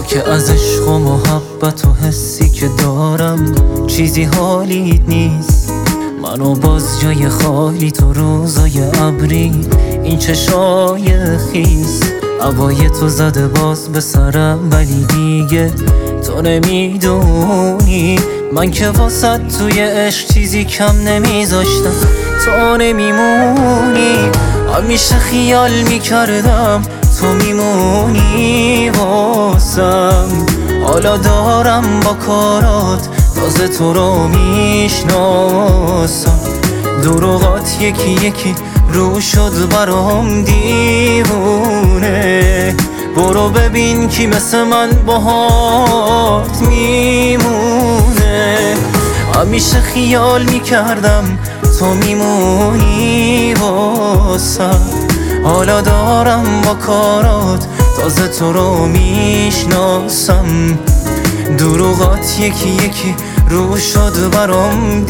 که از عشق و محبت و حسی که دارم چیزی حالیت نیست. منو باز جای خالی تو روزای ابری، این چشای خیس هوای تو زده باز به سرم، ولی دیگه تو نمیدونی من که واسه توی عشق چیزی کم نمیذاشتم. تو نمیمونی، همیشه خیال میکردم تو میمونی واسم. حالا دارم با کارات تازه تو رو میشناسم. دروغات یکی یکی رو شد برام دیوونه. برو ببین کی مثل من باهات میمونه. همیشه خیال میکردم تو میمونی واسم. حالا دارم با کارات تازه تو رو میشناسم. دروغات یکی یکی رو شد برام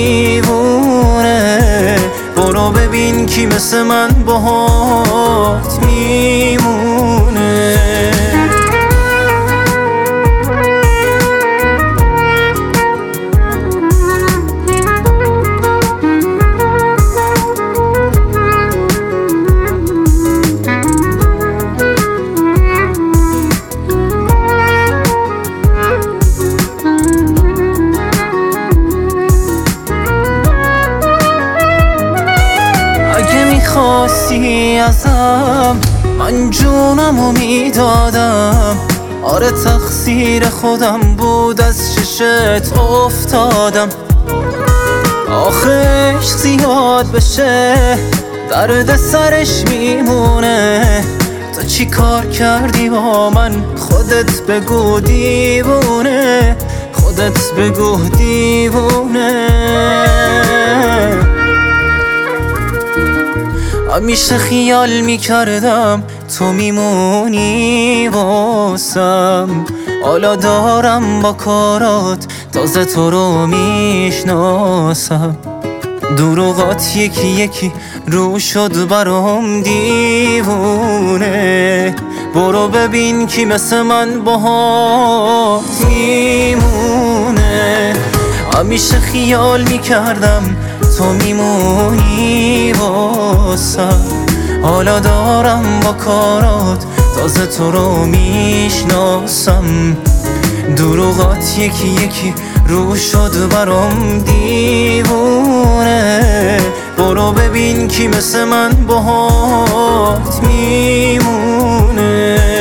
دیوونه. برو ببین کی مثل من باهات میمونه. خواستی ازم من جونمو میدادم. آره تقصیر خودم بود از چشت افتادم. آخش زیاد بشه درد سرش میمونه. تو چی کار کردی با من خودت بگو دیوونه. خودت بگو دیوونه. همیشه خیال میکردم تو میمونی واسم. حالا دارم با کارات تازه تو رو میشناسم. دروغات یکی یکی رو شد برام دیوونه. برو ببین کی مثل من باهات میمونه. همیشه خیال میکردم تو میمونی واسم. حالا دارم با کارات تازه تو رو میشناسم. دروغات یکی یکی رو شد برام دیوونه. برو ببین کی مثل من باهات میمونه.